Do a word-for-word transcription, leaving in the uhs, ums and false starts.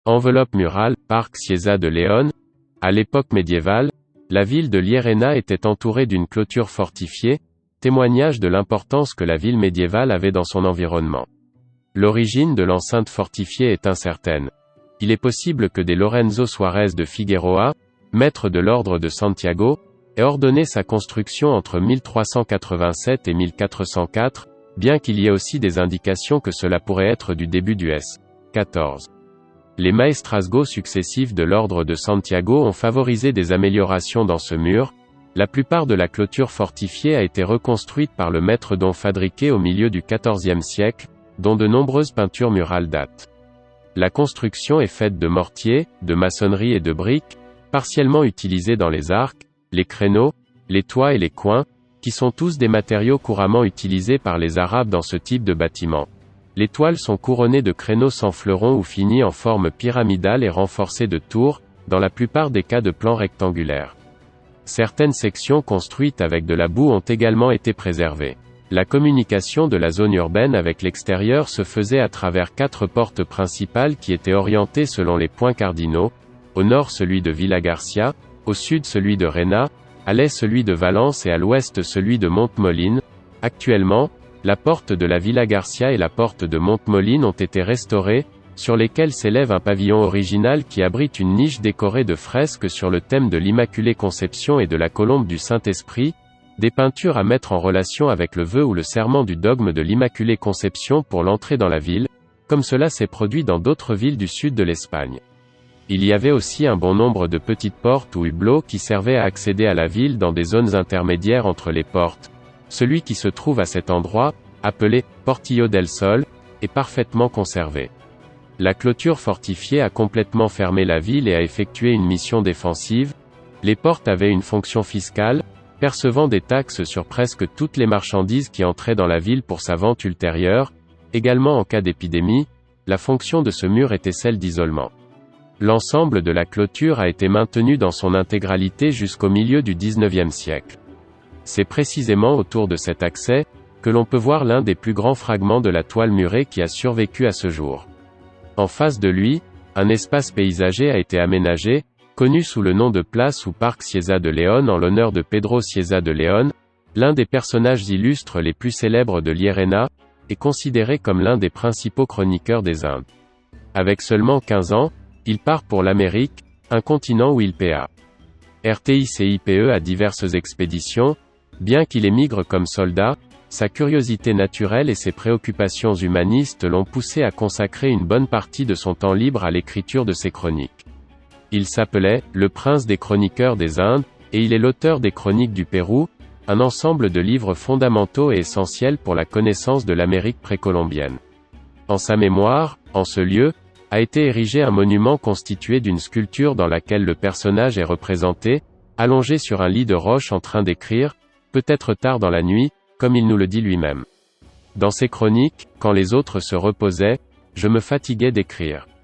Enveloppe murale, Parc Cieza de León. À l'époque médiévale, la ville de Llerena était entourée d'une clôture fortifiée, témoignage de l'importance que la ville médiévale avait dans son environnement. L'origine de l'enceinte fortifiée est incertaine. Il est possible que des Lorenzo Suárez de Figueroa, maître de l'ordre de Santiago, ait ordonné sa construction entre mille trois cent quatre-vingt-sept et mille quatre cent quatre, bien qu'il y ait aussi des indications que cela pourrait être du début du siècle quatorze. Les maestrazgos successifs de l'ordre de Santiago ont favorisé des améliorations dans ce mur. La plupart de la clôture fortifiée a été reconstruite par le maître Don Fadrique au milieu du quatorzième siècle, dont de nombreuses peintures murales datent. La construction est faite de mortier, de maçonnerie et de briques, partiellement utilisées dans les arcs, les créneaux, les toits et les coins, qui sont tous des matériaux couramment utilisés par les Arabes dans ce type de bâtiment. Les toiles sont couronnées de créneaux sans fleurons ou finies en forme pyramidale et renforcées de tours, dans la plupart des cas de plans rectangulaires. Certaines sections construites avec de la boue ont également été préservées. La communication de la zone urbaine avec l'extérieur se faisait à travers quatre portes principales qui étaient orientées selon les points cardinaux, au nord celui de Villagarcía, au sud celui de Reina, à l'est celui de Valence et à l'ouest celui de Montmoline. Actuellement, la porte de la Villagarcía et la porte de Montmoline ont été restaurées, sur lesquelles s'élève un pavillon original qui abrite une niche décorée de fresques sur le thème de l'Immaculée Conception et de la colombe du Saint-Esprit, des peintures à mettre en relation avec le vœu ou le serment du dogme de l'Immaculée Conception pour l'entrée dans la ville, comme cela s'est produit dans d'autres villes du sud de l'Espagne. Il y avait aussi un bon nombre de petites portes ou hublots qui servaient à accéder à la ville dans des zones intermédiaires entre les portes. Celui qui se trouve à cet endroit, appelé « Portillo del Sol », est parfaitement conservé. La clôture fortifiée a complètement fermé la ville et a effectué une mission défensive. Les portes avaient une fonction fiscale, percevant des taxes sur presque toutes les marchandises qui entraient dans la ville pour sa vente ultérieure. Également en cas d'épidémie, la fonction de ce mur était celle d'isolement. L'ensemble de la clôture a été maintenu dans son intégralité jusqu'au milieu du dix-neuvième siècle. C'est précisément autour de cet accès, que l'on peut voir l'un des plus grands fragments de la toile murée qui a survécu à ce jour. En face de lui, un espace paysager a été aménagé, connu sous le nom de place ou Parc Cieza de León en l'honneur de Pedro Cieza de León, l'un des personnages illustres les plus célèbres de Llerena, est considéré comme l'un des principaux chroniqueurs des Indes. Avec seulement quinze ans, il part pour l'Amérique, un continent où il paya. Rticipe à diverses expéditions. Bien qu'il émigre comme soldat, sa curiosité naturelle et ses préoccupations humanistes l'ont poussé à consacrer une bonne partie de son temps libre à l'écriture de ses chroniques. Il s'appelait « Le Prince des chroniqueurs des Indes » et il est l'auteur des Chroniques du Pérou, un ensemble de livres fondamentaux et essentiels pour la connaissance de l'Amérique précolombienne. En sa mémoire, en ce lieu, a été érigé un monument constitué d'une sculpture dans laquelle le personnage est représenté, allongé sur un lit de roche en train d'écrire, peut-être tard dans la nuit, comme il nous le dit lui-même. Dans ses chroniques, quand les autres se reposaient, je me fatiguais d'écrire.